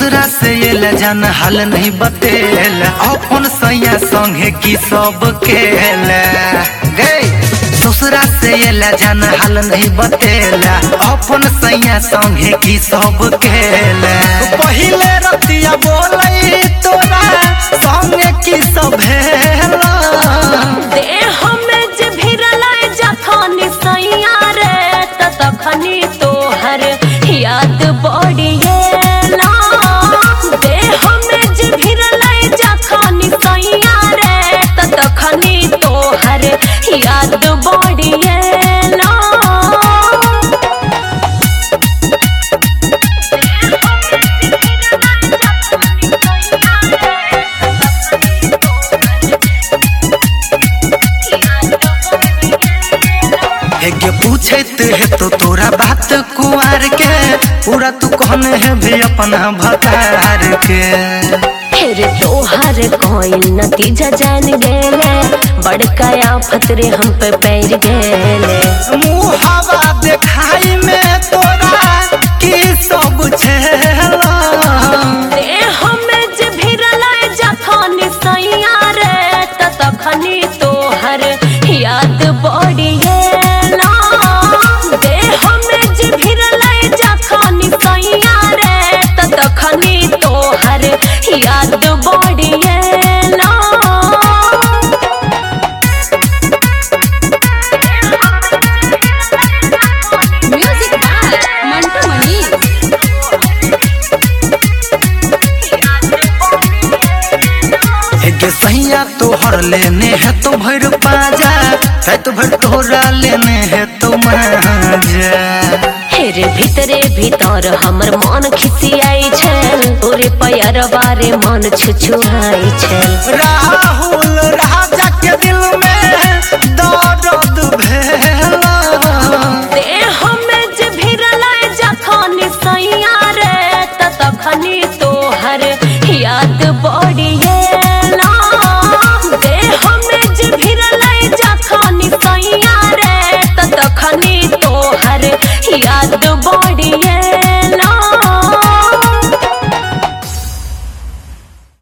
ससुरा से ये जान हाल नहीं बतेल अपन सैया संगे की सब खेल गए। ससुरा से ये जान हाल नहीं बतेल अपन सैया संगे की सब खेल। पहिले रतिया बोले तोरा संगे की सब भेल देह में जे भिरला जखनी सैया रे तखनी तोहर याद बढ़िएला। देह में जे भिरला जखनी सैया रे तखनी तोहर याद बढ़िएला। के पूछत है तो तोरा बात कुआर के पूरा तू कहने है भी अपना भतार के। फिर तोहर कोई नतीजा जान गेले बड़का आफत रे हम पे पैर गेले। मुहावा देखाई में तोरा की सब छेला देह में जे भिरला जखनी सैया रे तखनी तोहर याद बढ़िएला। देह में जे भिरला जखनी सैया रे तखनी तोहर याद बढ़िएला। Music by Mantu Mani. के सैया तोहर लेने है तो भर पाजा रात भर तोहरा लेने है तो माजा। हेर भीतरे भीतर हमर मन खिसियाई छल तोरे पैर बारे मन छुछुआई छल। राहुल राजा के दिल